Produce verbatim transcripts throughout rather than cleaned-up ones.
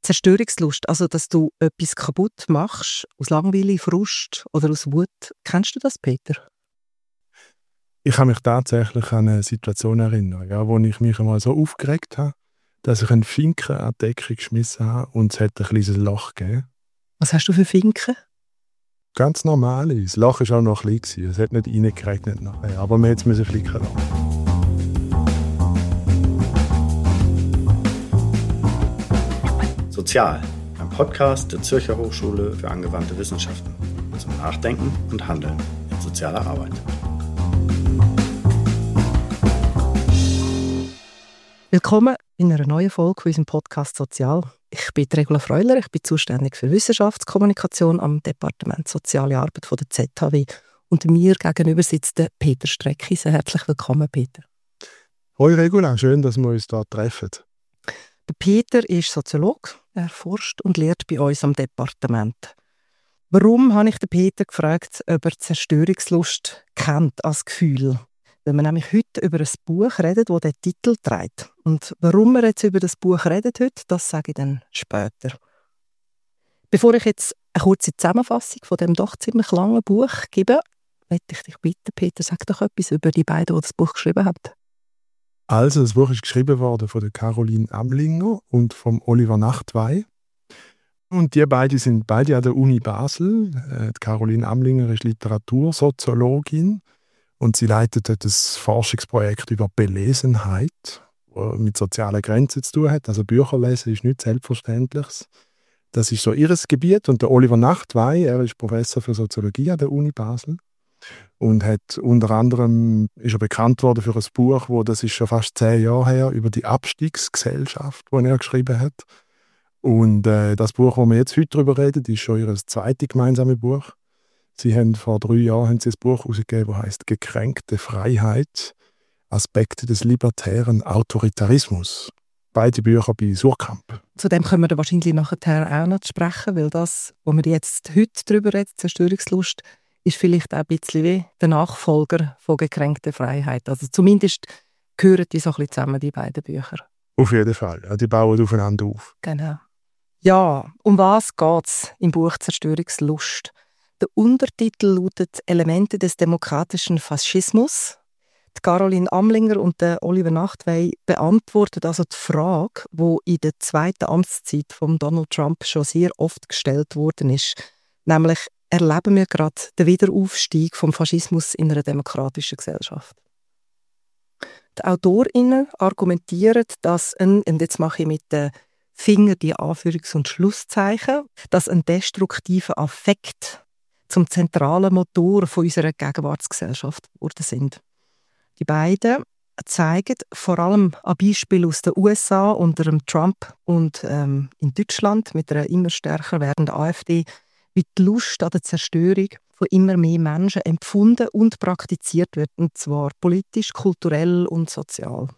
Zerstörungslust, also dass du etwas kaputt machst, aus Langweile, Frust oder aus Wut. Kennst du das, Peter? Ich kann mich tatsächlich an eine Situation erinnern, ja, wo ich mich einmal so aufgeregt habe, dass ich einen Finken an die Decke geschmissen habe und es hat ein kleines Loch gegeben. Was hast du für Finken? Ganz normal. Das Loch war auch noch klein. Es hat nicht reingeregnet nachher, aber wir mussten es flicken lassen. Sozial, ein Podcast der Zürcher Hochschule für angewandte Wissenschaften zum Nachdenken und Handeln in sozialer Arbeit. Willkommen in einer neuen Folge unserem Podcast Sozial. Ich bin Regula Freuler, ich bin zuständig für Wissenschaftskommunikation am Departement Soziale Arbeit von der Z H W. Und mir gegenüber sitzt der Peter Streckis. Herzlich willkommen, Peter. Hoi Regula, schön, dass wir uns hier treffen. Der Peter ist Soziologe, er forscht und lehrt bei uns am Departement. Warum habe ich den Peter gefragt, ob er Zerstörungslust kennt als Gefühl? Weil wir nämlich heute über ein Buch reden, das den Titel trägt. Und warum wir jetzt über das Buch reden heute, das sage ich dann später. Bevor ich jetzt eine kurze Zusammenfassung von dem doch ziemlich langen Buch gebe, möchte ich dich bitten, Peter, sag doch etwas über die beiden, die das Buch geschrieben haben. Also, das Buch ist geschrieben worden von der Caroline Amlinger und vom Oliver Nachtwey. Und die beiden sind beide an der Uni Basel. Die Caroline Amlinger ist Literatursoziologin und sie leitet dort ein Forschungsprojekt über Belesenheit, das mit sozialen Grenzen zu tun hat. Also Bücher lesen ist nichts Selbstverständliches. Das ist so ihr Gebiet. Und der Oliver Nachtwey, er ist Professor für Soziologie an der Uni Basel. Und hat unter anderem ist er bekannt worden für ein Buch, wo das ist schon fast zehn Jahre her, über die Abstiegsgesellschaft, das er geschrieben hat. Und äh, das Buch, wo wir jetzt heute darüber reden, ist schon ihr zweites gemeinsames Buch. Sie haben vor drei Jahren haben sie ein Buch herausgegeben, das heisst «Gekränkte Freiheit. Aspekte des libertären Autoritarismus». Beide Bücher bei Surkamp. Zu dem können wir dann wahrscheinlich nachher auch noch sprechen, weil das, wo wir jetzt heute darüber reden, Zerstörungslust, ist vielleicht auch ein bisschen wie der Nachfolger von «Gekränkte Freiheit». Also zumindest gehören die so ein bisschen zusammen, die beiden Bücher. Auf jeden Fall. Ja, die bauen aufeinander auf. Genau. Ja, um was geht es im Buch «Zerstörungslust»? Der Untertitel lautet «Elemente des demokratischen Faschismus». Die Caroline Amlinger und der Oliver Nachtwey beantworten also die Frage, die in der zweiten Amtszeit von Donald Trump schon sehr oft gestellt worden ist, nämlich erleben wir gerade den Wiederaufstieg vom Faschismus in einer demokratischen Gesellschaft. Die AutorInnen argumentieren, dass ein, und jetzt mache ich mit den Fingern die Anführungs- und Schlusszeichen, dass ein destruktiver Affekt zum zentralen Motor von unserer Gegenwartsgesellschaft geworden sind. Die beiden zeigen vor allem an Beispielen aus den U S A unter dem Trump und ähm, in Deutschland mit einer immer stärker werdenden AfD, wie die Lust an der Zerstörung von immer mehr Menschen empfunden und praktiziert wird, und zwar politisch, kulturell und sozial.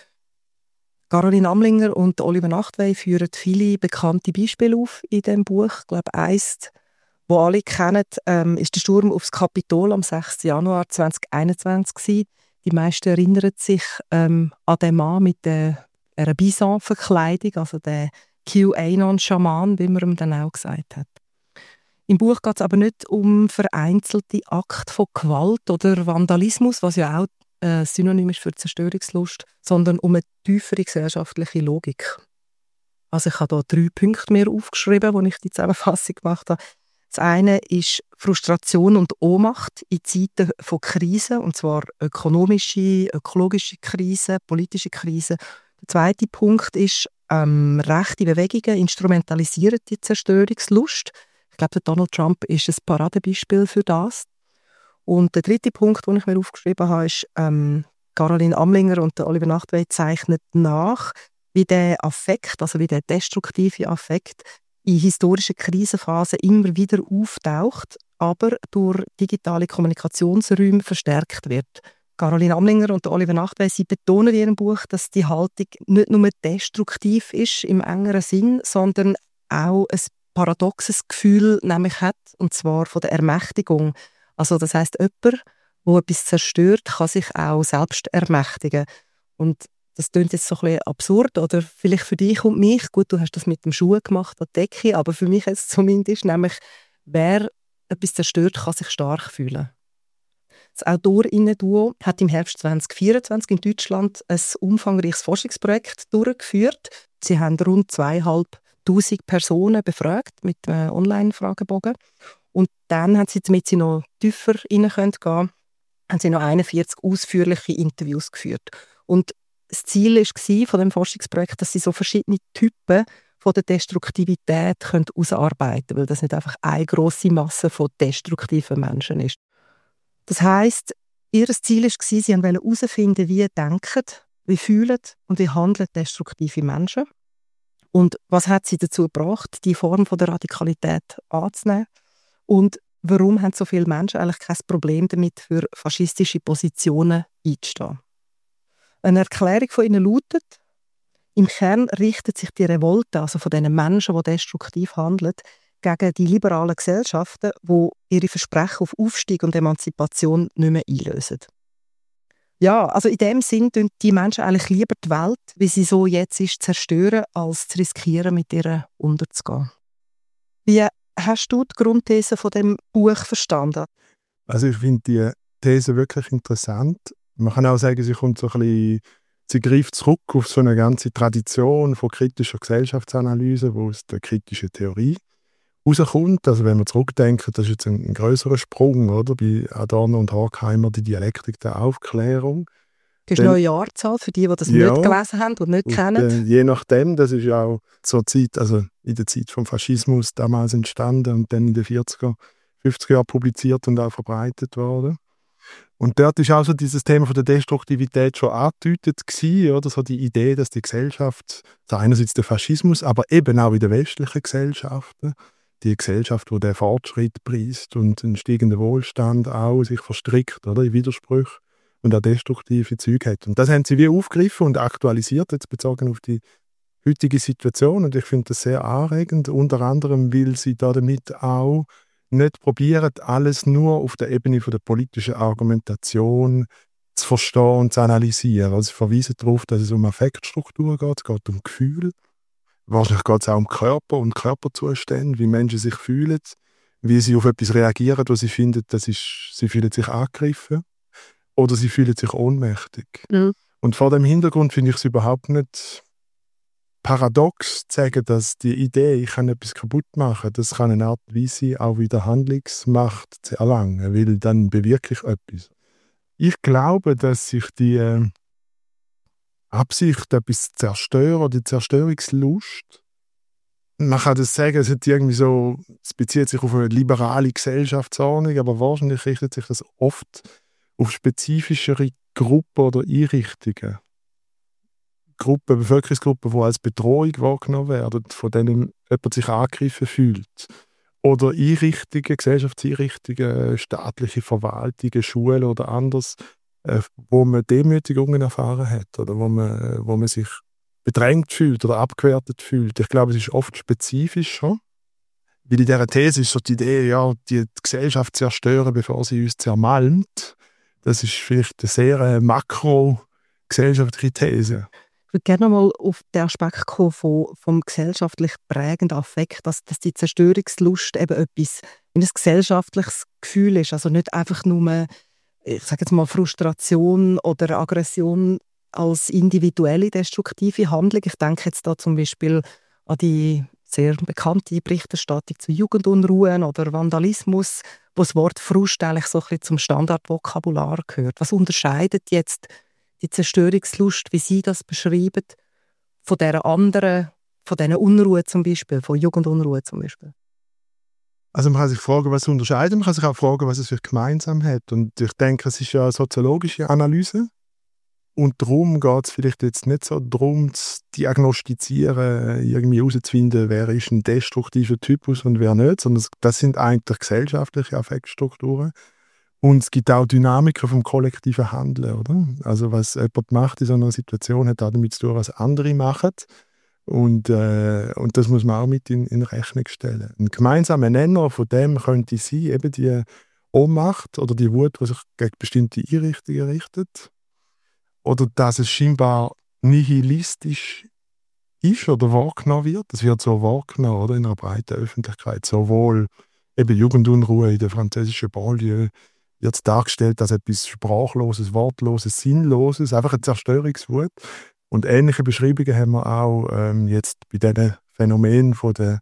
Caroline Amlinger und Oliver Nachtwey führen viele bekannte Beispiele auf in diesem Buch. Ich glaube, eins, das alle kennen, ähm, ist der Sturm aufs Kapitol am sechsten Januar zweitausendeinundzwanzig. Die meisten erinnern sich ähm, an den Mann mit der, einer Bison-Verkleidung, also der QAnon-Schaman, wie man ihm dann auch gesagt hat. Im Buch geht es aber nicht um vereinzelte Akte von Gewalt oder Vandalismus, was ja auch äh, Synonym ist für Zerstörungslust, sondern um eine tiefere gesellschaftliche Logik. Also ich habe hier drei Punkte mehr aufgeschrieben, wo ich die Zusammenfassung gemacht habe. Das eine ist Frustration und Ohnmacht in Zeiten von Krisen, und zwar ökonomische, ökologische Krisen, politische Krisen. Der zweite Punkt ist, ähm, rechte Bewegungen instrumentalisieren die Zerstörungslust. Ich glaube, der Donald Trump ist ein Paradebeispiel für das. Und der dritte Punkt, den ich mir aufgeschrieben habe, ist, ähm, Caroline Amlinger und der Oliver Nachtwey zeichnen nach, wie der Affekt, also wie der destruktive Affekt, in historischen Krisenphasen immer wieder auftaucht, aber durch digitale Kommunikationsräume verstärkt wird. Caroline Amlinger und Oliver Nachtwey, sie betonen in ihrem Buch, dass die Haltung nicht nur destruktiv ist im engeren Sinn, sondern auch ein paradoxes Gefühl nämlich hat, und zwar von der Ermächtigung. Also das heisst, jemand, der etwas zerstört, kann sich auch selbst ermächtigen. Und Das klingt jetzt so ein bisschen absurd oder vielleicht für dich und mich, gut, du hast das mit dem Schuh gemacht, an der Decke, aber für mich jetzt zumindest, nämlich, wer etwas zerstört, kann sich stark fühlen. Das Autorinnen-Duo hat im Herbst zwanzig vierundzwanzig in Deutschland ein umfangreiches Forschungsprojekt durchgeführt. Sie haben rund zweitausendfünfhundert Personen befragt mit einem Online-Fragebogen. Und dann haben sie, damit sie noch tiefer rein gehen können, haben sie noch einundvierzig ausführliche Interviews geführt. Und das Ziel war von dem Forschungsprojekt, dass sie so verschiedene Typen von der Destruktivität ausarbeiten können, weil das nicht einfach eine grosse Masse von destruktiven Menschen ist. Das heisst, ihr Ziel war, sie wollten herausfinden, wie denken, wie fühlen und wie handeln destruktive Menschen. Und was hat sie dazu gebracht, die Form von der Radikalität anzunehmen? Und warum haben so viele Menschen eigentlich kein Problem damit, für faschistische Positionen einzustehen? Eine Erklärung von ihnen lautet: Im Kern richtet sich die Revolte, also von diesen Menschen, die destruktiv handeln, gegen die liberalen Gesellschaften, die ihre Versprechen auf Aufstieg und Emanzipation nicht mehr einlösen. Ja, also in dem Sinn tun die Menschen eigentlich lieber die Welt, wie sie so jetzt ist, zerstören, als zu riskieren, mit ihr unterzugehen. Wie hast du die Grundthese von dem Buch verstanden? Also ich finde die These wirklich interessant. Man kann auch sagen, sie kommt so ein bisschen, sie greift zurück auf so eine ganze Tradition von kritischer Gesellschaftsanalyse, wo aus der kritischen Theorie rauskommt. Also wenn wir zurückdenken, das ist jetzt ein, ein grösserer Sprung, oder? Bei Adorno und Horkheimer, die Dialektik der Aufklärung. Das ist noch eine Jahrzahl für die, die das ja, nicht gelesen haben und nicht und, kennen. Äh, je nachdem, das ist ja auch zur Zeit, also in der Zeit vom Faschismus damals entstanden und dann in den vierziger, fünfziger Jahren publiziert und auch verbreitet worden. Und dort ist auch so dieses Thema von der Destruktivität schon angedeutet gewesen, oder? So die Idee, dass die Gesellschaft, also einerseits der Faschismus, aber eben auch in den westlichen Gesellschaften, die Gesellschaft, die den Fortschritt preist und einen steigenden Wohlstand auch sich verstrickt, oder, in Widersprüche und auch destruktive Züge hat. Und das haben sie wie aufgegriffen und aktualisiert, jetzt bezogen auf die heutige Situation. Und ich finde das sehr anregend, unter anderem, weil sie damit auch nicht probieren, alles nur auf der Ebene von der politischen Argumentation zu verstehen und zu analysieren. Also sie verweisen darauf, dass es um Affektstruktur geht, es geht um Gefühle. Wahrscheinlich geht es auch um Körper und Körperzustände, wie Menschen sich fühlen, wie sie auf etwas reagieren, wo sie finden, das ist, sie fühlen sich angegriffen oder sie fühlen sich ohnmächtig. Mhm. Und vor dem Hintergrund finde ich es überhaupt nicht paradox zu sagen, dass die Idee, ich kann etwas kaputt machen, das kann eine Art Weise auch wieder Handlungsmacht zu erlangen, weil dann bewirke ich etwas. Ich glaube, dass sich die äh, Absicht, etwas zu zerstören, die Zerstörungslust, man kann das sagen, es, hat irgendwie so, es bezieht sich auf eine liberale Gesellschaftsordnung, aber wahrscheinlich richtet sich das oft auf spezifischere Gruppen oder Einrichtungen. Gruppen, Bevölkerungsgruppen, die als Bedrohung wahrgenommen werden, von denen jemand sich angegriffen fühlt. Oder Einrichtungen, Gesellschaftseinrichtungen, staatliche Verwaltungen, Schulen oder anderes, äh, wo man Demütigungen erfahren hat oder wo man, wo man sich bedrängt fühlt oder abgewertet fühlt. Ich glaube, es ist oft spezifischer. Weil in dieser These ist so die Idee, ja, die Gesellschaft zerstören, bevor sie uns zermalmt. Das ist vielleicht eine sehr äh, makro-gesellschaftliche These. Ich würde gerne mal auf den Aspekt kommen von, vom gesellschaftlich prägenden Affekt, dass, dass die Zerstörungslust eben etwas, ein gesellschaftliches Gefühl ist. Also nicht einfach nur, ich sage jetzt mal, Frustration oder Aggression als individuelle destruktive Handlung. Ich denke jetzt da zum Beispiel an die sehr bekannte Berichterstattung zu Jugendunruhen oder Vandalismus, wo das Wort Frust eigentlich so ein bisschen zum Standardvokabular gehört. Was unterscheidet jetzt die Zerstörungslust, wie Sie das beschreiben, von dieser anderen, von diesen Unruhe zum Beispiel, von Jugendunruhe zum Beispiel? Also man kann sich fragen, was es unterscheidet, man kann sich auch fragen, was es für gemeinsam hat. Und ich denke, es ist ja eine soziologische Analyse. Und darum geht es vielleicht jetzt nicht so darum, zu diagnostizieren, irgendwie herauszufinden, wer ist ein destruktiver Typus und wer nicht, sondern das sind eigentlich gesellschaftliche Affektstrukturen. Und es gibt auch Dynamiken vom kollektiven Handeln, oder? Also was jemand macht in so einer Situation, hat auch damit zu tun, was andere machen. Und, äh, und das muss man auch mit in, in Rechnung stellen. Ein gemeinsamer Nenner von dem könnte sein, eben die Ohnmacht oder die Wut, die sich gegen bestimmte Einrichtungen richtet. Oder dass es scheinbar nihilistisch ist oder wahrgenommen wird. Das wird so wahrgenommen, oder, in einer breiten Öffentlichkeit. Sowohl eben Jugendunruhe in der französischen Banlieue wird es dargestellt als etwas Sprachloses, Wortloses, Sinnloses, einfach eine Zerstörungswut. Und ähnliche Beschreibungen haben wir auch ähm, jetzt bei diesen Phänomenen von der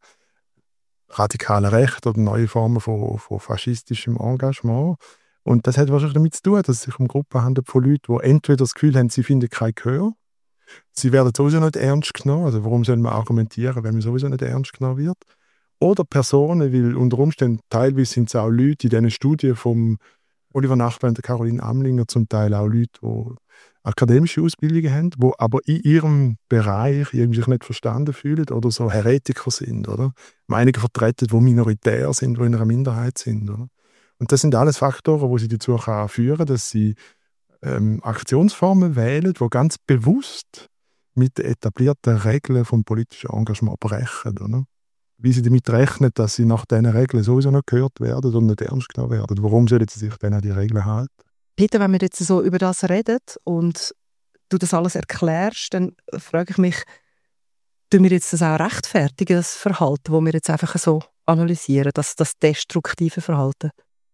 radikalen Recht oder neue Formen von, von faschistischem Engagement. Und das hat wahrscheinlich damit zu tun, dass es sich um Gruppen handelt von Leuten, die entweder das Gefühl haben, sie finden kein Gehör, sie werden sowieso nicht ernst genommen, also warum soll man argumentieren, wenn man sowieso nicht ernst genommen wird? Oder Personen, weil unter Umständen teilweise sind es auch Leute in diesen Studien vom Oliver Nachtwey und der Caroline Amlinger, zum Teil auch Leute, die akademische Ausbildungen haben, die aber in ihrem Bereich irgendwie sich nicht verstanden fühlen oder so Heretiker sind, oder? Meinungen vertreten, die minoritär sind, die in einer Minderheit sind, oder? Und das sind alles Faktoren, die sie dazu führen können, dass sie ähm, Aktionsformen wählen, die ganz bewusst mit den etablierten Regeln vom politischen Engagement brechen, oder? Wie sie damit rechnen, dass sie nach diesen Regeln sowieso noch gehört werden und nicht ernst genommen werden. Warum sollen sie sich dann an die Regeln halten? Peter, wenn wir jetzt so über das reden und du das alles erklärst, dann frage ich mich, tun wir jetzt das auch rechtfertigen, das Verhalten, das wir jetzt einfach so analysieren, das, das destruktive Verhalten?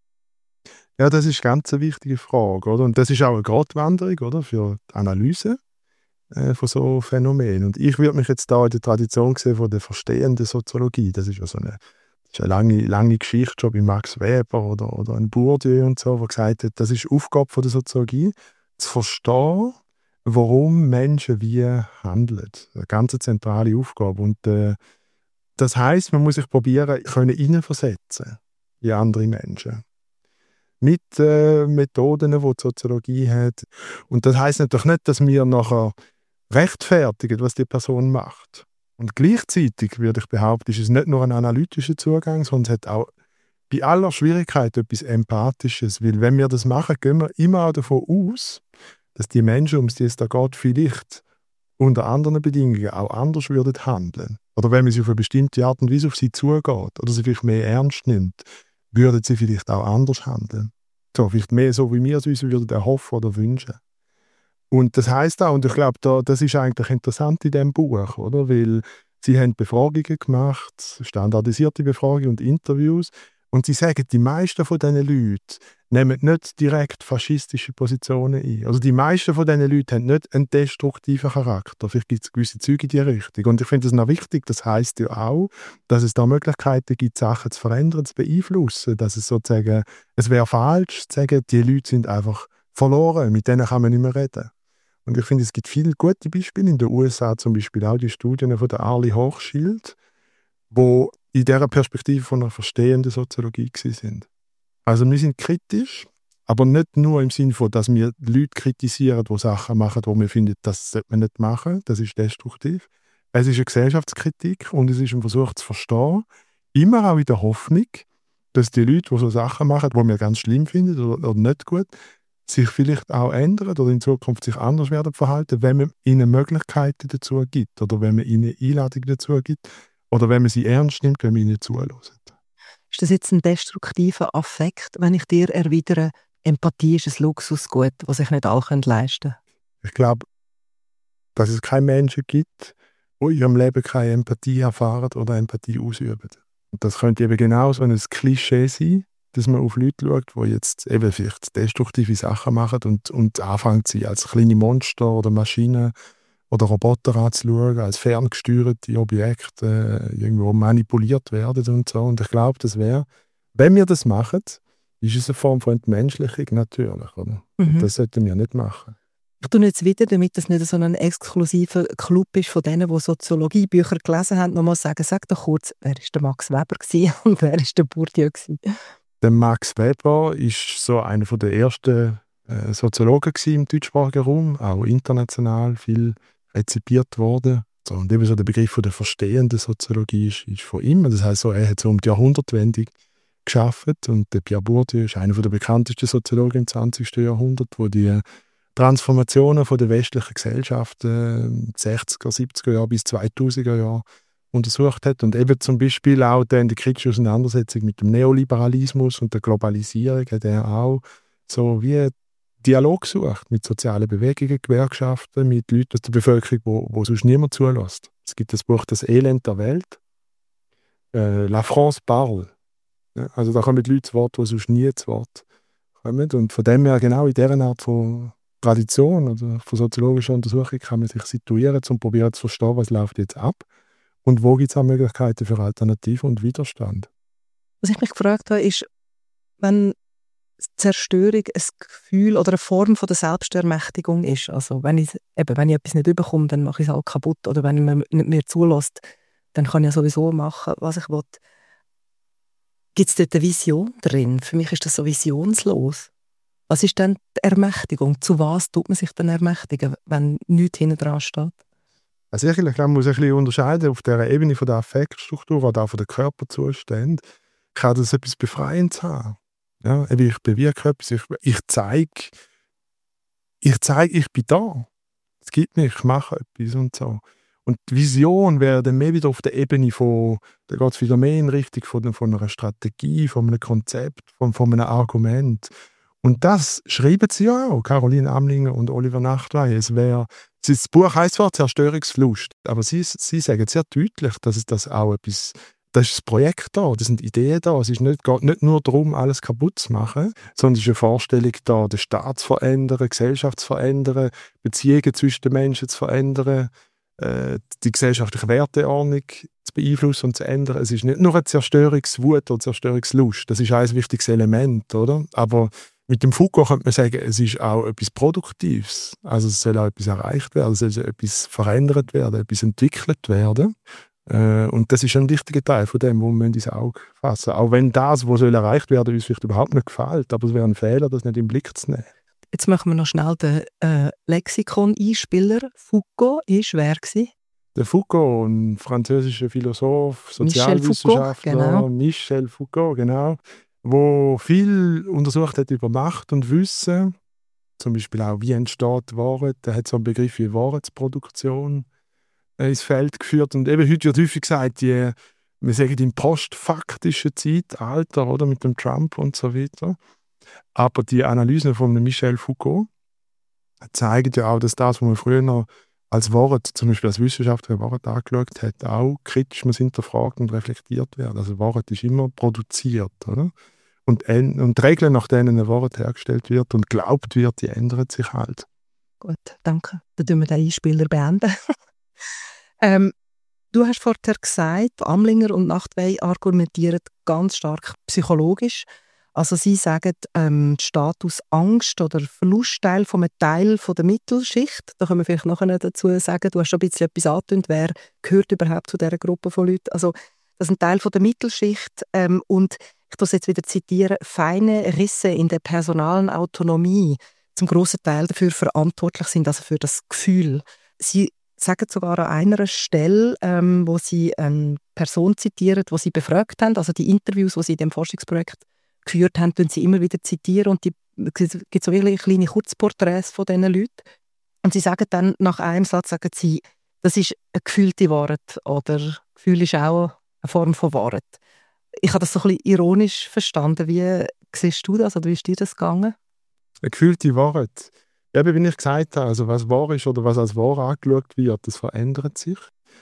Ja, das ist eine ganz wichtige Frage, oder? Und das ist auch eine Gratwanderung, oder, für die Analyse äh, von so Phänomenen. Und ich würde mich jetzt da in der Tradition sehen von der verstehenden Soziologie. Das ist ja so eine, das ist eine lange, lange Geschichte schon bei Max Weber oder, oder ein Bourdieu und so, der gesagt hat, das ist Aufgabe von der Soziologie, zu verstehen, warum Menschen wie handeln. Eine ganz zentrale Aufgabe. Und äh, das heisst, man muss sich probieren, können hineinversetzen in andere Menschen. Mit äh, Methoden, die die Soziologie hat. Und das heisst natürlich nicht, dass wir nachher rechtfertigen, was die Person macht. Und gleichzeitig, würde ich behaupten, ist es nicht nur ein analytischer Zugang, sondern es hat auch bei aller Schwierigkeit etwas Empathisches. Weil wenn wir das machen, gehen wir immer auch davon aus, dass die Menschen, um die es da geht, vielleicht unter anderen Bedingungen auch anders würden handeln. Oder wenn man sie auf eine bestimmte Art und Weise auf sie zugeht oder sie vielleicht mehr ernst nimmt, würden sie vielleicht auch anders handeln. So, vielleicht mehr so, wie wir es uns würden erhoffen oder wünschen. Und das heisst auch, und ich glaube, da, das ist eigentlich interessant in diesem Buch, oder? Weil sie haben Befragungen gemacht, standardisierte Befragungen und Interviews, und sie sagen, die meisten von diesen Leuten nehmen nicht direkt faschistische Positionen ein. Also die meisten von diesen Leuten haben nicht einen destruktiven Charakter. Vielleicht gibt es gewisse Züge in diese Richtung. Und ich finde das noch wichtig. Das heisst ja auch, dass es da Möglichkeiten gibt, Sachen zu verändern, zu beeinflussen. Dass es sozusagen, es wäre falsch zu sagen, die Leute sind einfach verloren, mit denen kann man nicht mehr reden. Und ich finde, es gibt viele gute Beispiele. In den U S A zum Beispiel auch die Studien von der Arlie Hochschild, wo in dieser Perspektive von einer verstehenden Soziologie sind. Also wir sind kritisch, aber nicht nur im Sinne von, dass wir Leute kritisieren, die Sachen machen, die wir finden, das sollte man nicht machen, das ist destruktiv. Es ist eine Gesellschaftskritik und es ist ein Versuch zu verstehen, immer auch in der Hoffnung, dass die Leute, die so Sachen machen, die wir ganz schlimm finden oder, oder nicht gut, sich vielleicht auch ändern oder in Zukunft sich anders werden verhalten, wenn man ihnen Möglichkeiten dazu gibt oder wenn man ihnen Einladungen dazu gibt oder wenn man sie ernst nimmt, wenn man ihnen zuhört. Ist das jetzt ein destruktiver Affekt, wenn ich dir erwidere, Empathie ist ein Luxusgut, das sich nicht alle leisten können? Ich glaube, dass es keine Menschen gibt, die in ihrem Leben keine Empathie erfahren oder Empathie ausüben. Und das könnte eben genau so ein Klischee sein, dass man auf Leute schaut, die jetzt eben vielleicht destruktive Sachen machen und, und anfangen, sie als kleine Monster oder Maschinen oder Roboter anzuschauen, als ferngesteuerte Objekte äh, irgendwo manipuliert werden und so. Und ich glaube, das wäre, wenn wir das machen, ist es eine Form von Entmenschlichung natürlich. Oder? Mhm. Das sollten wir nicht machen. Ich tue jetzt wieder, damit das nicht so ein exklusiver Club ist von denen, die Soziologiebücher gelesen haben, nochmal sagen, sag doch kurz, wer war der Max Weber und wer war der Bourdieu? Der Max Weber war so einer der ersten äh, Soziologen im deutschsprachigen Raum, auch international viel rezipiert worden. So, und eben so der Begriff von der verstehenden Soziologie ist, ist von ihm. Das heisst, so, er hat so um die Jahrhundertwende gearbeitet und der Pierre Bourdieu ist einer der bekanntesten Soziologen im zwanzigsten Jahrhundert, wo die Transformationen von der westlichen Gesellschaft äh, sechziger, siebziger Jahre bis zweitausender Jahre untersucht hat und eben zum Beispiel auch in der kritischen Auseinandersetzung mit dem Neoliberalismus und der Globalisierung hat er auch so wie Dialog sucht mit sozialen Bewegungen, Gewerkschaften, mit Leuten aus der Bevölkerung, wo, wo sonst niemand zulässt. Es gibt das Buch «Das Elend der Welt», äh, «La France parle». Ja, also da kommen Leute zu Wort, die sonst nie zu Wort kommen. Und von dem her genau in dieser Art von Tradition oder von soziologischer Untersuchung kann man sich situieren, um probieren zu verstehen, was läuft jetzt ab und wo gibt es auch Möglichkeiten für Alternativen und Widerstand. Was ich mich gefragt habe, ist, wenn Zerstörung ein Gefühl oder eine Form von der Selbstermächtigung ist. Also wenn ich, eben, wenn ich etwas nicht bekomme, dann mache ich es halt kaputt. Oder wenn man nicht mehr zulässt, dann kann ich sowieso machen, was ich will. Gibt es dort eine Vision drin? Für mich ist das so visionslos. Was ist denn die Ermächtigung? Zu was tut man sich dann ermächtigen, wenn nichts hinten dran steht? Also ich glaube, man muss ein bisschen unterscheiden auf der Ebene von der Affektstruktur oder auch von den Körperzuständen. Kann das etwas Befreiendes haben? Ja, ich bewirke etwas, ich, ich zeige, ich zeige, ich bin da. Es gibt mich, ich mache etwas und so. Und die Vision wäre dann mehr wieder auf der Ebene von, da geht es wieder mehr in Richtung von, von einer Strategie, von einem Konzept, von, von einem Argument. Und das schreiben sie ja auch, Caroline Amlinger und Oliver Nachtwey. Es wäre, das Buch heisst zwar «Zerstörungslust», aber sie, sie sagen sehr deutlich, dass es das auch etwas, das ist das Projekt da, das sind Ideen da. Es ist nicht, geht nicht nur darum, alles kaputt zu machen, sondern es ist eine Vorstellung da, den Staat zu verändern, die Gesellschaft zu verändern, Beziehungen zwischen den Menschen zu verändern, äh, die gesellschaftliche Werteordnung zu beeinflussen und zu ändern. Es ist nicht nur eine Zerstörungswut oder Zerstörungslust, das ist ein wichtiges Element, oder? Aber mit dem Foucault könnte man sagen, es ist auch etwas Produktives. Also es soll auch etwas erreicht werden, es soll etwas verändert werden, etwas entwickelt werden. Äh, und das ist ein wichtiger Teil von dem, wo wir ins Auge fassen. Auch wenn das, was soll erreicht werden, uns vielleicht überhaupt nicht gefällt. Aber es wäre ein Fehler, das nicht im Blick zu nehmen. Jetzt machen wir noch schnell den äh, Lexikon-Einspieler. Foucault ist wer gewesen? Der Foucault, ein französischer Philosoph, Sozialwissenschaftler, Michel Foucault, genau. Michel Foucault, genau, wo viel untersucht hat über Macht und Wissen, zum Beispiel auch, wie entsteht Wahrheit. Er hat so einen Begriff wie Wahrheitsproduktion ins Feld geführt. Und eben heute wird häufig gesagt, die, wir sagen im postfaktischen Zeitalter, oder, mit dem Trump und so weiter. Aber die Analysen von Michel Foucault zeigen ja auch, dass das, was man früher noch als Wort, zum Beispiel als wissenschaftliche Wort angeschaut hat, auch kritisch muss hinterfragt und reflektiert werden. Also Wort ist immer produziert, oder? Und, und die Regeln, nach denen ein Wort hergestellt wird und geglaubt wird, die ändern sich halt. Gut, danke. Dann tun wir den Einspieler beenden. ähm, du hast vorher gesagt, Amlinger und Nachtwey argumentieren ganz stark psychologisch. Also sie sagen, ähm, Status Angst oder Verlustteil von einem Teil von der Mittelschicht. Da können wir vielleicht nachher dazu sagen, du hast schon ein bisschen etwas angetönt, wer gehört überhaupt zu dieser Gruppe von Leuten. Also das ist ein Teil von der Mittelschicht ähm, und ich muss jetzt wieder zitieren, feine Risse in der personalen Autonomie zum grossen Teil dafür verantwortlich sind, also für das Gefühl. Sie sagen sogar an einer Stelle, ähm, wo sie eine Person zitieren, die sie befragt haben, also die Interviews, die sie in dem Forschungsprojekt geführt haben, tun sie immer wieder zitieren und es gibt so wirklich kleine Kurzporträts von diesen Leuten. Und sie sagen dann, nach einem Satz, sagen sie, das ist eine gefühlte Wahrheit oder Gefühl ist auch eine Form von Wahrheit. Ich habe das so ein bisschen ironisch verstanden. Wie siehst du das oder wie ist dir das gegangen? Eine gefühlte Wahrheit. Ja, wie ich gesagt habe, also was wahr ist oder was als wahr angeschaut wird, das verändert sich.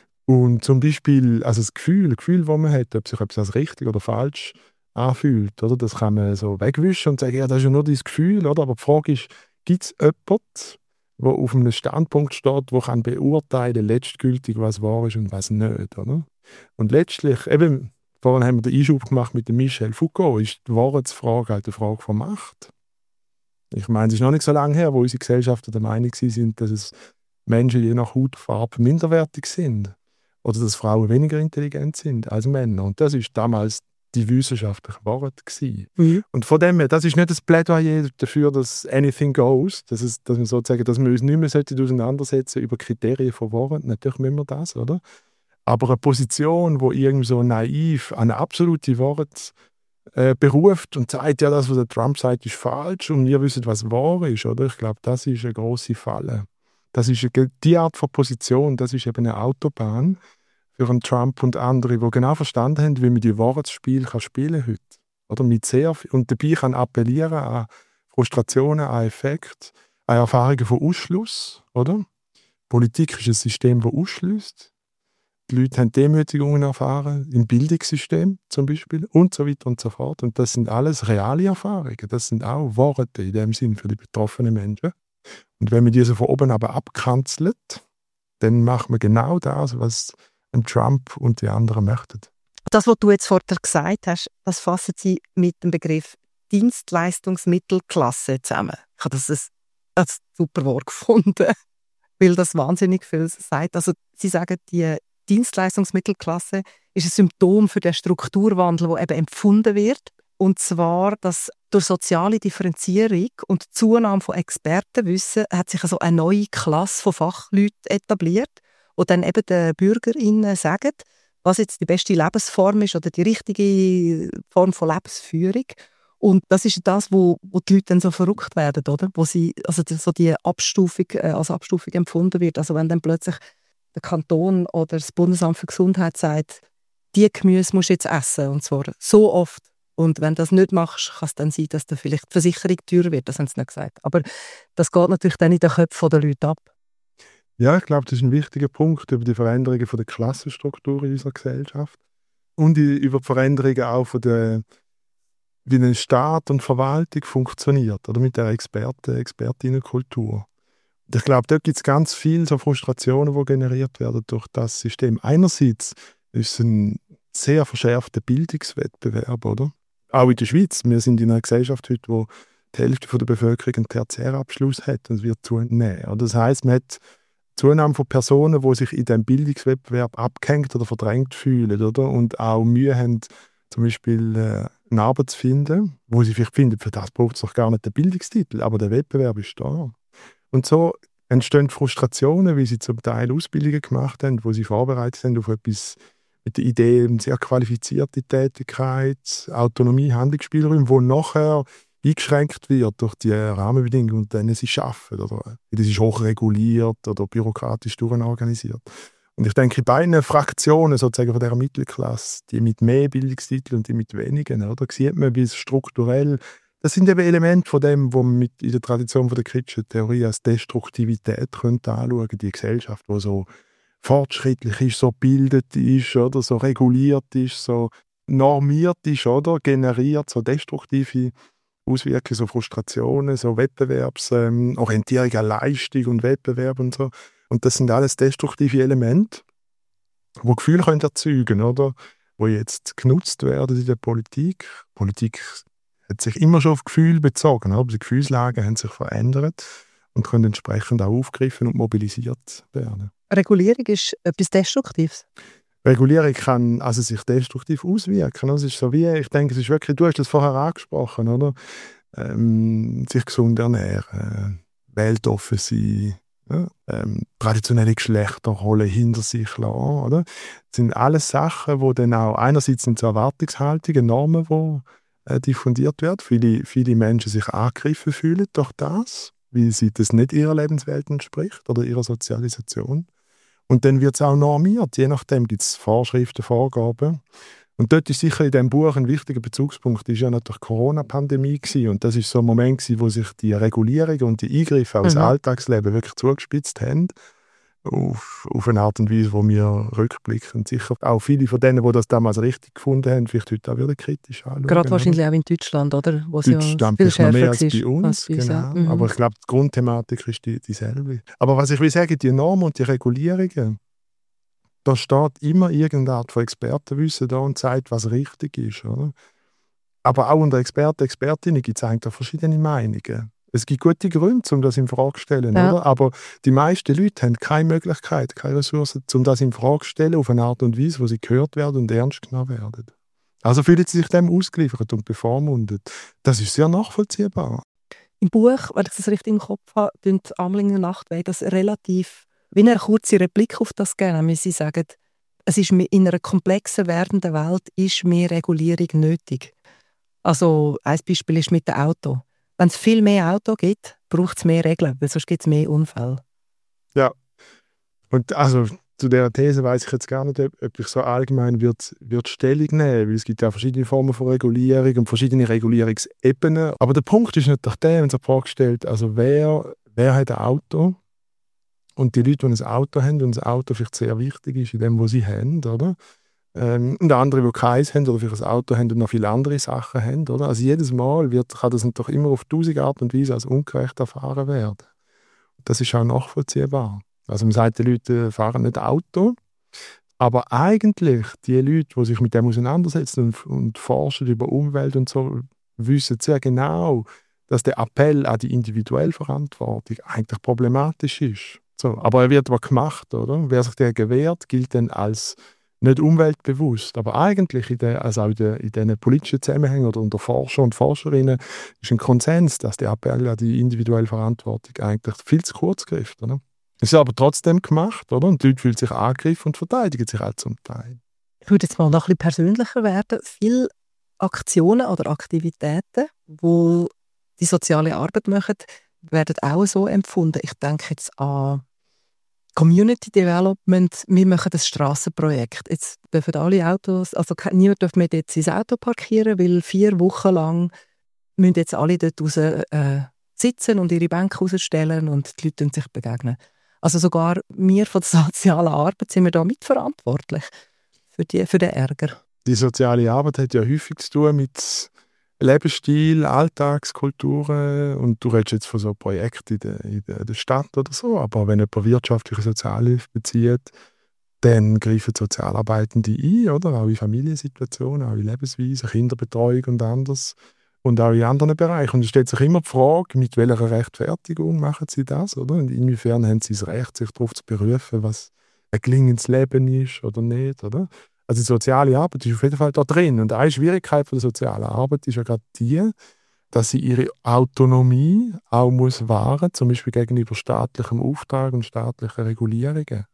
Und zum Beispiel also das Gefühl, das Gefühl, das man hat, ob sich etwas als richtig oder falsch anfühlt, oder? Das kann man so wegwischen und sagen, ja, das ist ja nur dein Gefühl, oder? Aber die Frage ist, gibt es jemanden, der auf einem Standpunkt steht, der kann beurteilen, letztgültig, was wahr ist und was nicht, oder? Und letztlich, eben, vorhin haben wir den Einschub gemacht mit dem Michel Foucault, ist die Wahrheitsfrage halt eine Frage von Macht. Ich meine, es ist noch nicht so lange her, wo unsere Gesellschaften der Meinung sind, dass es Menschen je nach Hautfarbe minderwertig sind. Oder dass Frauen weniger intelligent sind als Männer. Und das ist damals die wissenschaftliche Wahrheit gewesen. Mhm. Und von dem her, das ist nicht das Plädoyer dafür, dass anything goes, dass, es, dass wir sozusagen, dass wir uns nicht mehr auseinandersetzen über Kriterien von Wahrheit. Natürlich müssen wir das, oder? Aber eine Position, die irgendwie so naiv an eine absolute Wahrheit äh, beruft und sagt, ja, das, was der Trump sagt, ist falsch und wir wissen, was wahr ist, oder? Ich glaube, das ist eine grosse Falle. Das ist eine, die Art von Position, das ist eben eine Autobahn für einen Trump und andere, die genau verstanden haben, wie man die Wahrheitsspiel kann spielen heute. Oder mit sehr viel, und dabei kann appellieren an Frustrationen, ein Effekt, eine Erfahrung von Ausschluss, oder? Politik ist ein System, das ausschließt. Die Leute haben Demütigungen erfahren, im Bildungssystem zum Beispiel und so weiter und so fort. Und das sind alles reale Erfahrungen. Das sind auch Worte in dem Sinn für die betroffenen Menschen. Und wenn man diese von oben aber abkanzelt, dann macht man genau das, was ein Trump und die anderen möchten. Das, was du jetzt vorher gesagt hast, das fassen Sie mit dem Begriff Dienstleistungsmittelklasse zusammen. Ich habe das ein, ein super Wort gefunden, weil das wahnsinnig viel sagt. Also Sie sagen, die Dienstleistungsmittelklasse ist ein Symptom für den Strukturwandel, der eben empfunden wird. Und zwar, dass durch soziale Differenzierung und Zunahme von Expertenwissen hat sich also eine neue Klasse von Fachleuten etabliert, die dann eben den BürgerInnen sagen, was jetzt die beste Lebensform ist oder die richtige Form von Lebensführung. Und das ist das, wo, wo die Leute dann so verrückt werden, oder? Wo sie, also so die Abstufung äh, als Abstufung empfunden wird. Also wenn dann plötzlich der Kanton oder das Bundesamt für Gesundheit sagt, die Gemüse musst du jetzt essen, und zwar so oft. Und wenn du das nicht machst, kann es dann sein, dass dann vielleicht die Versicherung teurer wird. Das haben sie nicht gesagt. Aber das geht natürlich dann in den Köpfen der Leute ab. Ja, ich glaube, das ist ein wichtiger Punkt über die Veränderungen von der Klassenstruktur in unserer Gesellschaft und die, über die Veränderungen auch von der, wie ein Staat und Verwaltung funktioniert, oder mit der Experten, Expertinnenkultur. Und ich glaube, dort gibt es ganz viele so Frustrationen, die generiert werden durch das System. Einerseits ist es ein sehr verschärfter Bildungswettbewerb, oder? Auch in der Schweiz. Wir sind in einer Gesellschaft heute, wo die Hälfte der Bevölkerung einen Tertiärabschluss hat und es wird zunehmen. Das heisst, man hat Zunahme von Personen, die sich in diesem Bildungswettbewerb abgehängt oder verdrängt fühlen, oder? Und auch Mühe haben, zum Beispiel äh, eine Arbeit zu finden, wo sie vielleicht finden, für das braucht es doch gar nicht den Bildungstitel, aber der Wettbewerb ist da. Und so entstehen Frustrationen, wie sie zum Teil Ausbildungen gemacht haben, wo sie vorbereitet sind auf etwas mit der Idee, eine sehr qualifizierte Tätigkeit, Autonomie, Handlungsspielraum, wo nachher eingeschränkt wird durch die Rahmenbedingungen, unter denen sie arbeiten. Oder das ist hochreguliert oder bürokratisch durchorganisiert. Und ich denke, in beiden Fraktionen sozusagen von dieser Mittelklasse, die mit mehr Bildungstiteln und die mit wenigen, oder, sieht man, wie es strukturell, das sind eben Elemente von dem, was man mit in der Tradition von der kritischen Theorie als Destruktivität könnte anschauen, die Gesellschaft, die so fortschrittlich ist, so gebildet ist, oder so reguliert ist, so normiert ist, oder generiert so destruktive Auswirkungen, so Frustrationen, so Wettbewerbsorientierung ähm, an Leistung und Wettbewerb und so. Und das sind alles destruktive Elemente, die Gefühle können erzeugen, oder? Die jetzt genutzt werden in der Politik. Politik hat sich immer schon auf Gefühle bezogen, aber die Gefühlslagen haben sich verändert und können entsprechend auch aufgegriffen und mobilisiert werden. Regulierung ist etwas Destruktives? Regulierung kann also sich destruktiv auswirken. Es ist so wie, ich denke, es ist wirklich, du hast das vorher angesprochen, oder? Ähm, sich gesund ernähren, weltoffen sein, ja? ähm, traditionelle Geschlechterrollen hinter sich lassen, oder? Das sind alles Sachen, wo dann auch, einerseits sind so Erwartungshaltungen, Normen, die äh, diffundiert werden. Viele, viele Menschen sich angegriffen fühlen durch das, weil sie das nicht ihrer Lebenswelt entspricht oder ihrer Sozialisation. Und dann wird es auch normiert. Je nachdem gibt es Vorschriften, Vorgaben. Und dort ist sicher in diesem Buch ein wichtiger Bezugspunkt, ist ja natürlich die Corona-Pandemie gewesen. Und das ist so ein Moment gewesen, wo sich die Regulierung und die Eingriffe aus dem mhm. Alltagsleben wirklich zugespitzt haben. Auf, auf eine Art und Weise, wo wir rückblickend sicher auch viele von denen, die das damals richtig gefunden haben, vielleicht heute auch wieder kritisch anschauen. Gerade wahrscheinlich oder? Auch in Deutschland, oder? Wo Deutschland ja ist noch mehr als bei uns. Als bei uns genau. Ja. Mhm. Aber ich glaube, die Grundthematik ist die, dieselbe. Aber was ich will sagen, die Normen und die Regulierungen, da steht immer irgendeine Art von Expertenwissen da und sagt, was richtig ist. Oder? Aber auch unter Experten, Expertinnen gibt es eigentlich verschiedene Meinungen. Es gibt gute Gründe, um das in Frage zu stellen, ja. Oder? Aber die meisten Leute haben keine Möglichkeit, keine Ressourcen, um das in Frage zu stellen, auf eine Art und Weise, wo sie gehört werden und ernst genommen werden. Also fühlen sie sich dem ausgeliefert und bevormundet. Das ist sehr nachvollziehbar. Im Buch, wenn ich das richtig im Kopf habe, tun Amlinger Nachtwey das relativ, wie eine kurze Replik auf das geben, wenn sie sagen, es ist in einer komplexer werdenden Welt ist mehr Regulierung nötig. Also ein Beispiel ist mit dem Auto. Wenn es viel mehr Auto gibt, braucht es mehr Regeln, weil sonst gibt es mehr Unfälle. Ja, und also zu dieser These weiss ich jetzt gar nicht, ob, ob ich so allgemein wird, wird Stellung nehmen, weil es gibt ja verschiedene Formen von Regulierung und verschiedene Regulierungsebenen. Aber der Punkt ist natürlich der, wenn sich die Frage stellt, also wer, wer hat ein Auto? Und die Leute, die ein Auto haben und das Auto vielleicht sehr wichtig ist in dem, was sie haben, oder? Ähm, und andere, die keins haben oder vielleicht ein Auto haben und noch viele andere Sachen haben, oder? Also jedes Mal wird, kann das doch immer auf tausend Art und Weise als ungerecht erfahren werden. Das ist auch nachvollziehbar. Also man sagt, die Leute fahren nicht Auto, aber eigentlich die Leute, die sich mit dem auseinandersetzen und, und forschen über Umwelt und so, wissen sehr genau, dass der Appell an die individuelle Verantwortung eigentlich problematisch ist. So, aber er wird aber gemacht, oder? Wer sich der gewährt, gilt dann als nicht umweltbewusst. Aber eigentlich in den, also auch in den, in den politischen Zusammenhängen oder unter Forscher und Forscherinnen ist ein Konsens, dass der Appell an die individuelle Verantwortung eigentlich viel zu kurz greift. Oder? Es ist aber trotzdem gemacht, oder? Und die Leute fühlen sich angegriffen und verteidigen sich auch zum Teil. Ich würde jetzt mal noch ein bisschen persönlicher werden. Viele Aktionen oder Aktivitäten, die die soziale Arbeit machen, werden auch so empfunden. Ich denke jetzt an Community Development. Wir machen das Strassenprojekt. Jetzt dürfen alle Autos, also niemand darf mehr jetzt sein Auto parkieren, weil vier Wochen lang müssen jetzt alle dort raus, äh, sitzen und ihre Bänke rausstellen und die Leute sich begegnen. Also sogar wir von der sozialen Arbeit sind wir da mitverantwortlich für, die, für den Ärger. Die soziale Arbeit hat ja häufig zu tun mit Lebensstil, Alltagskulturen und du redest jetzt von so Projekten in der, in der Stadt oder so, aber wenn jemand wirtschaftliche Sozialhilfe bezieht, dann greifen Sozialarbeitende ein, oder? Auch in Familiensituationen, auch in Lebensweisen, Kinderbetreuung und anderes. Und auch in anderen Bereichen. Und es stellt sich immer die Frage, mit welcher Rechtfertigung machen sie das, oder? Und inwiefern haben sie das Recht, sich darauf zu berufen, was ein gelingendes Leben ist oder nicht, oder? Also die soziale Arbeit ist auf jeden Fall da drin. Und eine Schwierigkeit von der sozialen Arbeit ist ja gerade die, dass sie ihre Autonomie auch muss wahren, zum Beispiel gegenüber staatlichem Auftrag und staatlichen Regulierungen.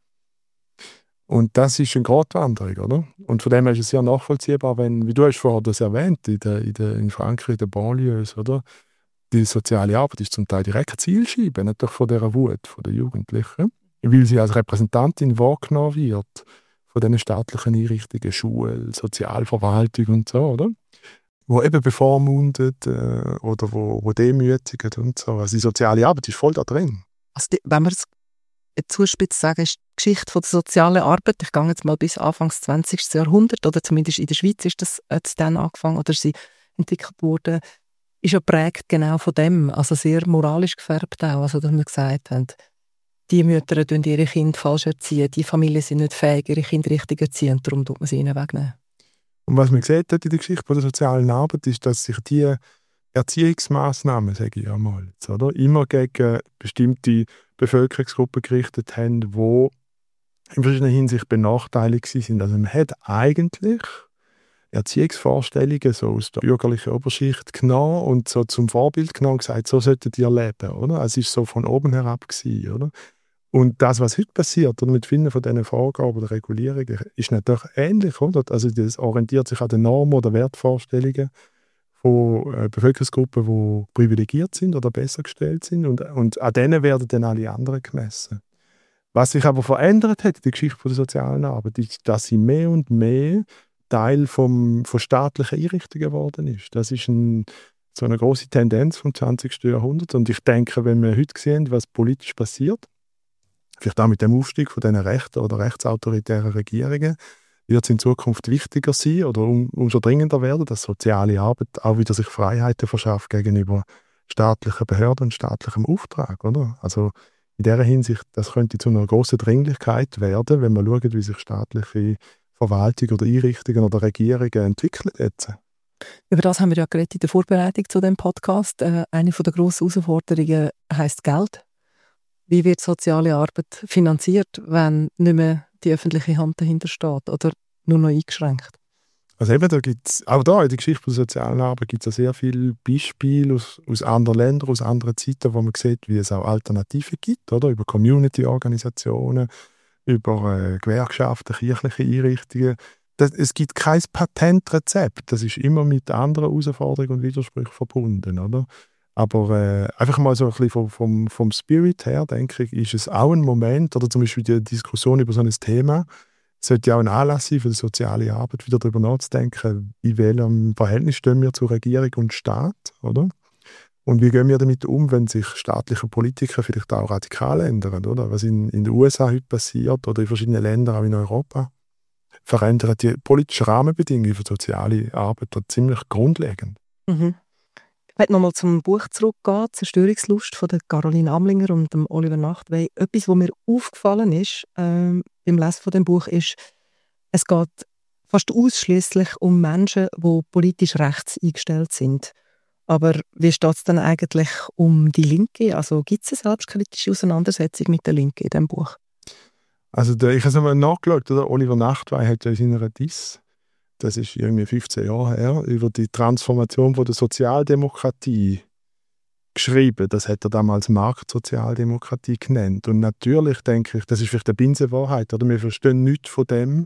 Und das ist eine Gratwanderung, oder? Und von dem her ist es sehr nachvollziehbar, wenn, wie du hast vorher das erwähnt, in, der, in, der, in Frankreich, in den Banlieues, oder? Die soziale Arbeit ist zum Teil direkt Zielscheibe, natürlich von dieser Wut von den Jugendlichen, weil sie als Repräsentantin wahrgenommen wird von diesen staatlichen Einrichtungen, Schule, Sozialverwaltung und so, oder? Wo eben bevormundet äh, oder wo, wo demütigt und so. Also die soziale Arbeit ist voll da drin. Also die, wenn wir es zuspitzt sagen, ist die Geschichte von der sozialen Arbeit, ich gehe jetzt mal bis Anfang des zwanzigsten Jahrhunderts, oder zumindest in der Schweiz ist das jetzt dann angefangen oder sie entwickelt worden, ist ja prägt genau von dem, also sehr moralisch gefärbt auch, also dass wir gesagt haben, die Mütter erziehen ihre Kinder falsch erziehen, die Familien sind nicht fähig, ihre Kinder richtig erziehen, darum tut man sie ihnen wegnehmen. Und was man sieht in der Geschichte von der sozialen Arbeit, ist, dass sich die Erziehungsmaßnahmen, sage ich einmal, oder, immer gegen bestimmte Bevölkerungsgruppen gerichtet haben, die in verschiedenen Hinsicht benachteiligt sind. Also man hat eigentlich Erziehungsvorstellungen so aus der bürgerlichen Oberschicht genommen und so zum Vorbild genommen und gesagt, so solltet ihr leben, oder? Es ist so von oben herab gewesen, oder? Und das, was heute passiert, oder, mit vielen von diesen Vorgaben oder Regulierungen, ist natürlich ähnlich, oder? Also das orientiert sich an den Normen oder Wertvorstellungen von äh, Bevölkerungsgruppen, die privilegiert sind oder besser gestellt sind, und, und an denen werden dann alle anderen gemessen. Was sich aber verändert hat in der Geschichte der sozialen Arbeit, ist, dass sie mehr und mehr Teil vom, von staatlichen Einrichtungen geworden ist. Das ist ein, so eine grosse Tendenz vom zwanzigsten Jahrhundert. Und ich denke, wenn wir heute sehen, was politisch passiert, vielleicht auch mit dem Aufstieg von diesen rechten oder rechtsautoritären Regierungen, wird es in Zukunft wichtiger sein oder um, umso dringender werden, dass soziale Arbeit auch wieder sich Freiheiten verschafft gegenüber staatlichen Behörden und staatlichem Auftrag, oder? Also in dieser Hinsicht, das könnte zu einer grossen Dringlichkeit werden, wenn man schaut, wie sich staatliche Verwaltung oder Einrichtungen oder Regierungen entwickeln jetzt. Über das haben wir ja geredet in der Vorbereitung zu dem Podcast. Äh, eine der grossen Herausforderungen heisst Geld. Wie wird soziale Arbeit finanziert, wenn nicht mehr die öffentliche Hand dahinter steht oder nur noch eingeschränkt? Also eben, da gibt's, auch da in der Geschichte der sozialen Arbeit gibt es ja sehr viele Beispiele aus, aus anderen Ländern, aus anderen Zeiten, wo man sieht, wie es auch Alternativen gibt, oder? Über Community-Organisationen, über äh, Gewerkschaften, kirchliche Einrichtungen. Das, es gibt kein Patentrezept. Das ist immer mit anderen Herausforderungen und Widersprüchen verbunden, oder? Aber äh, einfach mal so ein bisschen vom, vom, vom Spirit her, denke ich, ist es auch ein Moment, oder zum Beispiel die Diskussion über so ein Thema, sollte ja auch ein Anlass sein für die soziale Arbeit, wieder darüber nachzudenken, in welchem Verhältnis stehen wir zur Regierung und Staat, oder? Und wie gehen wir damit um, wenn sich staatliche Politiker vielleicht auch radikal ändern, oder? Was in, in den U S A heute passiert oder in verschiedenen Ländern, auch in Europa, verändern die politischen Rahmenbedingungen für soziale Arbeit ziemlich grundlegend. Mhm. Ich möchte nochmal zum Buch zurückgehen, «Zerstörungslust» von der Caroline Amlinger und dem Oliver Nachtwey. Etwas, was mir aufgefallen ist ähm, beim Lesen von dem Buch, ist, es geht fast ausschließlich um Menschen, die politisch rechts eingestellt sind. Aber wie steht es dann eigentlich um die Linke? Also gibt es eine selbstkritische Auseinandersetzung mit der Linke in diesem Buch? Also der, ich habe es einmal nachgeschaut, oder? Oliver Nachtwey hat ja in seiner Diss, das ist irgendwie fünfzehn Jahre her, über die Transformation von der Sozialdemokratie geschrieben. Das hat er damals Marktsozialdemokratie genannt. Und natürlich denke ich, das ist vielleicht eine Binsenwahrheit, oder? Wir verstehen nichts von dem,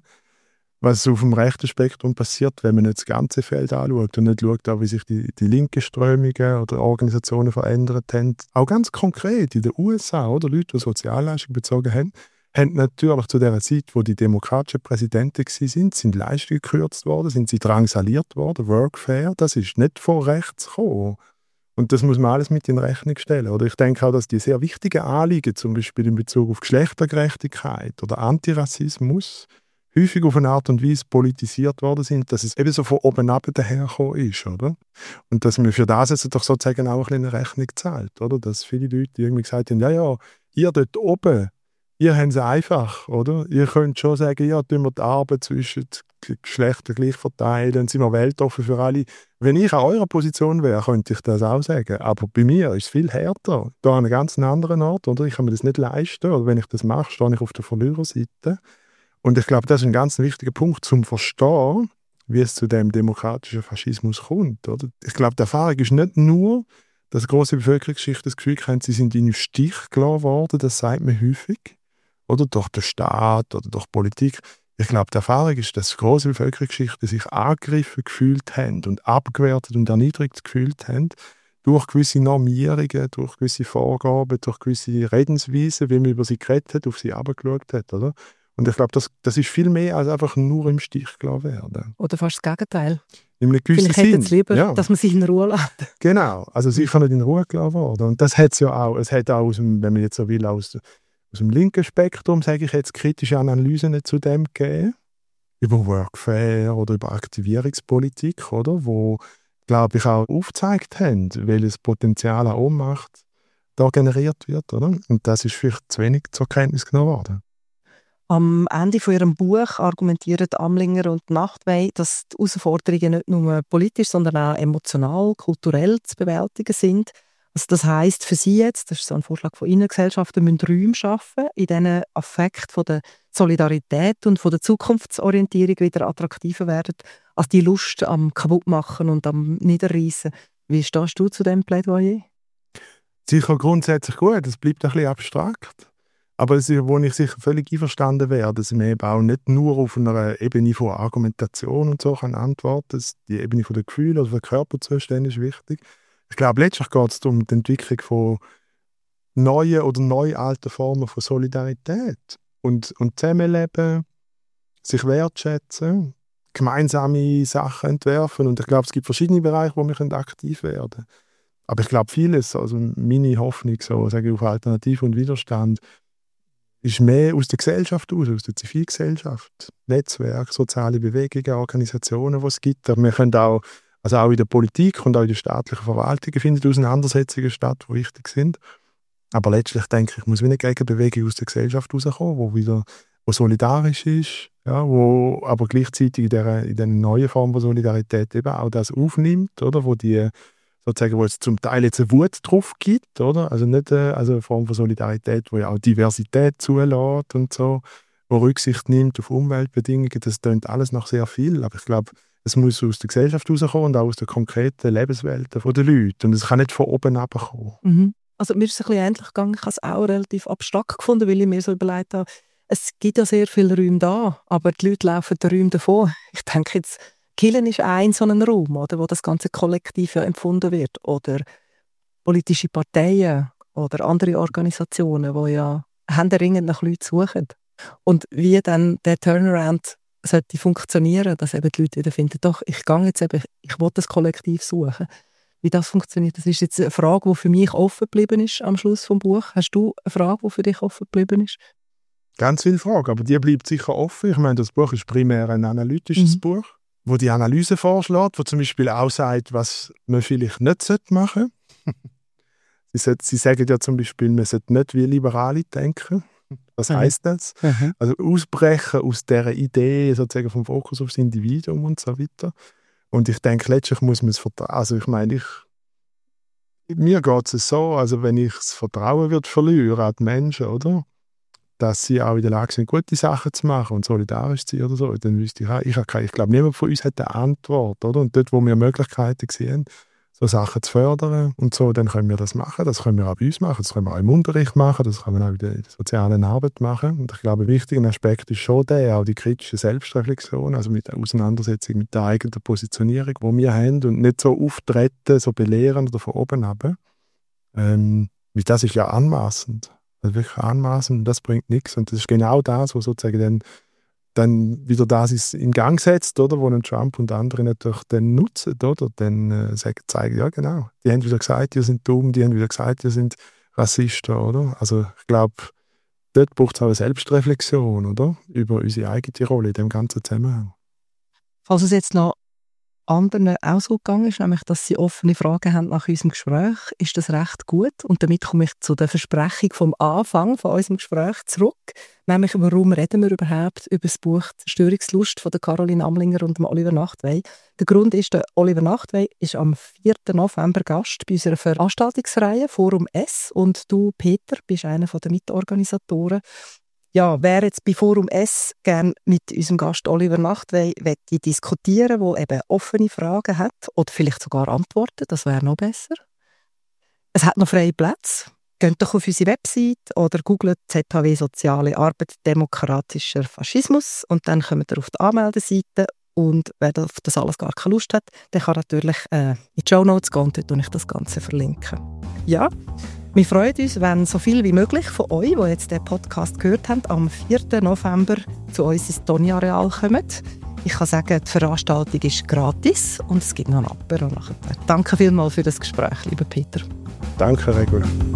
was auf dem rechten Spektrum passiert, wenn man nicht das ganze Feld anschaut und nicht schaut, auch wie sich die, die linken Strömungen oder Organisationen verändert haben. Auch ganz konkret in den U S A, oder? Leute, die Sozialleistungen bezogen haben, haben natürlich zu der Zeit, wo die demokratischen Präsidenten waren, sind Leistungen gekürzt worden, sind sie drangsaliert worden, Workfare, das ist nicht von rechts gekommen. Und das muss man alles mit in Rechnung stellen. Oder ich denke auch, dass die sehr wichtigen Anliegen, zum Beispiel in Bezug auf Geschlechtergerechtigkeit oder Antirassismus, häufig auf eine Art und Weise politisiert worden sind, dass es eben so von oben ab dahergekommen ist, oder? Und dass man für das jetzt doch sozusagen auch ein bisschen eine Rechnung zahlt, oder? Dass viele Leute irgendwie gesagt haben, ja, ja, ihr dort oben, ihr habt es einfach, oder? Ihr könnt schon sagen, ja, tun wir die Arbeit zwischen den Geschlechtern gleich verteilen, dann sind wir weltoffen für alle. Wenn ich an eurer Position wäre, könnte ich das auch sagen. Aber bei mir ist es viel härter. Da an einem ganz anderen Ort, oder? Ich kann mir das nicht leisten. Oder wenn ich das mache, stehe ich auf der Verliererseite. Und ich glaube, das ist ein ganz wichtiger Punkt, zum Verstehen, wie es zu dem demokratischen Faschismus kommt. Oder? Ich glaube, die Erfahrung ist nicht nur, dass grosse Bevölkerungsschichten das Gefühl haben, sie sind in den Stich gelassen worden, das sagt man häufig, oder durch den Staat oder durch Politik. Ich glaube, die Erfahrung ist, dass grosse Bevölkerungsschichten sich angegriffen gefühlt haben und abgewertet und erniedrigt gefühlt haben durch gewisse Normierungen, durch gewisse Vorgaben, durch gewisse Redensweisen, wie man über sie geredet hat, auf sie herabgeschaut hat, oder? Und ich glaube, das, das ist viel mehr als einfach nur im Stich gelassen werden. Oder fast das Gegenteil. In einem gewissen Vielleicht hätten Sinn. sie lieber, ja. dass man sich in Ruhe lässt. Genau, also sicher nicht in Ruhe gelassen worden. Und das hat es ja auch, es hat auch, aus dem, wenn man jetzt so will, aus, aus dem linken Spektrum, sage ich jetzt, kritische Analysen zu dem gegeben. Über Workfare oder über Aktivierungspolitik, oder? Wo, glaube ich, auch aufgezeigt haben, welches Potenzial an Ohnmacht da generiert wird, oder? Und das ist vielleicht zu wenig zur Kenntnis genommen worden. Am Ende von ihrem Buch argumentieren Amlinger und Nachtwey, dass die Herausforderungen nicht nur politisch, sondern auch emotional, kulturell zu bewältigen sind. Also das heisst für Sie jetzt, das ist so ein Vorschlag von Ihnen, Gesellschaften müssen Räume schaffen, in denen Affekt von der Solidarität und von der Zukunftsorientierung wieder attraktiver werden, als die Lust am Kaputtmachen und am Niederreissen. Wie stehst du zu diesem Plädoyer? Sicher grundsätzlich gut, es bleibt ein bisschen abstrakt. Aber es ist, wo ich sicher völlig einverstanden wäre, dass man eben auch nicht nur auf einer Ebene von Argumentation und so kann antworten. Die Ebene von der Gefühle oder der Körperzustände ist wichtig. Ich glaube, letztlich geht es um die Entwicklung von neuen oder neu alten Formen von Solidarität. Und, und Zusammenleben, sich wertschätzen, gemeinsame Sachen entwerfen. Und ich glaube, es gibt verschiedene Bereiche, wo wir aktiv werden können. Aber ich glaube, vieles, also meine Hoffnung so, sage ich, auf Alternative und Widerstand, ist mehr aus der Gesellschaft aus, aus der Zivilgesellschaft, Netzwerke, soziale Bewegungen, Organisationen, die es gibt. Aber wir können auch, also auch in der Politik und auch in der staatlichen Verwaltung finden Auseinandersetzungen statt, die wichtig sind. Aber letztlich denke ich, muss wie eine Gegenbewegung aus der Gesellschaft herauskommen, wo wieder wo solidarisch ist, ja, wo aber gleichzeitig in dieser, in dieser neuen Form von Solidarität eben auch das aufnimmt, oder, wo die sozusagen, wo es zum Teil jetzt eine Wut drauf gibt, oder? Also nicht eine, also eine Form von Solidarität, wo ja auch Diversität zulässt und so, wo Rücksicht nimmt auf Umweltbedingungen, das klingt alles nach sehr viel, aber ich glaube, es muss aus der Gesellschaft rauskommen und auch aus der konkreten Lebenswelt der Leute und es kann nicht von oben herabkommen. Mhm. Also mir ist es ein bisschen ähnlich gegangen, ich habe es auch relativ abstrakt gefunden, weil ich mir so überlegt habe, es gibt ja sehr viele Räume da, aber die Leute laufen den Räumen davon. Ich denke jetzt, Kirche ist ein so ein Raum, oder, wo das ganze Kollektiv ja empfunden wird. Oder politische Parteien oder andere Organisationen, die ja händeringend nach Leuten suchen. Und wie dann der Turnaround sollte funktionieren, dass eben die Leute wieder finden, doch, ich gehe jetzt eben, ich will das Kollektiv suchen. Wie das funktioniert, das ist jetzt eine Frage, die für mich offen geblieben ist am Schluss des Buches. Hast du eine Frage, die für dich offen geblieben ist? Ganz viele Fragen, aber die bleibt sicher offen. Ich meine, das Buch ist primär ein analytisches mhm. Buch, wo die Analyse vorschlägt, wo zum Beispiel auch sagt, was man vielleicht nicht machen sollte. sie, sollte, sie sagen ja zum Beispiel, man sollte nicht wie Liberale denken. Was mhm. heisst das? Mhm. Also ausbrechen aus dieser Idee sozusagen vom Fokus aufs Individuum und so weiter. Und ich denke, letztlich muss man es vertrauen. Also ich meine, ich, mir geht es so, also wenn ich das Vertrauen würde verlieren an die Menschen, oder? Dass sie auch in der Lage sind, gute Sachen zu machen und solidarisch zu sein oder so, dann wüsste ich auch, ich, ich glaube, niemand von uns hat eine Antwort, oder? Und dort, wo wir Möglichkeiten sehen, so Sachen zu fördern und so, dann können wir das machen. Das können wir auch bei uns machen, das können wir auch im Unterricht machen, das können wir auch in der sozialen Arbeit machen. Und ich glaube, ein wichtiger Aspekt ist schon der, auch die kritische Selbstreflexion, also mit der Auseinandersetzung mit der eigenen Positionierung, die wir haben und nicht so auftreten, so belehren oder von oben herab. Ähm, weil das ist ja anmaßend. Also wirklich anmaßend, das bringt nichts. Und das ist genau das, was sozusagen dann dann wieder das ist in Gang setzt, oder, wo Trump und andere natürlich dann nutzen, oder, dann äh, sagen, zeigen, ja genau, die haben wieder gesagt, ihr sind dumm, die haben wieder gesagt, ihr sind Rassisten, oder? Also ich glaube, dort braucht es auch eine Selbstreflexion, oder, über unsere eigene Rolle in dem ganzen Zusammenhang. Falls es jetzt noch anderen auch so gegangen ist, nämlich, dass sie offene Fragen haben nach unserem Gespräch, ist das recht gut. Und damit komme ich zu der Versprechung vom Anfang von unserem Gespräch zurück. Nämlich, warum reden wir überhaupt über das Buch «Störungslust» von der Caroline Amlinger und dem Oliver Nachtwey? Der Grund ist, der Oliver Nachtwey ist am vierten November Gast bei unserer Veranstaltungsreihe «Forum S». Und du, Peter, bist einer der Mitorganisatoren. Ja, wer jetzt bei Forum S gerne mit unserem Gast Oliver Nachtwey diskutieren will, der eben offene Fragen hat oder vielleicht sogar Antworten, das wäre noch besser. Es hat noch freie Plätze. Geht doch auf unsere Website oder googelt Z H W Soziale Arbeit Demokratischer Faschismus und dann kommt ihr auf die Anmeldeseite und wer auf das alles gar keine Lust hat, der kann natürlich äh, in die Shownotes gehen und dort ich das Ganze verlinken. Ja, wir freuen uns, wenn so viel wie möglich von euch, die jetzt den Podcast gehört haben, am vierten November zu uns ins Toni-Areal kommen. Ich kann sagen, die Veranstaltung ist gratis und es gibt noch ein Apero nachher. Danke vielmals für das Gespräch, lieber Peter. Danke, Regula.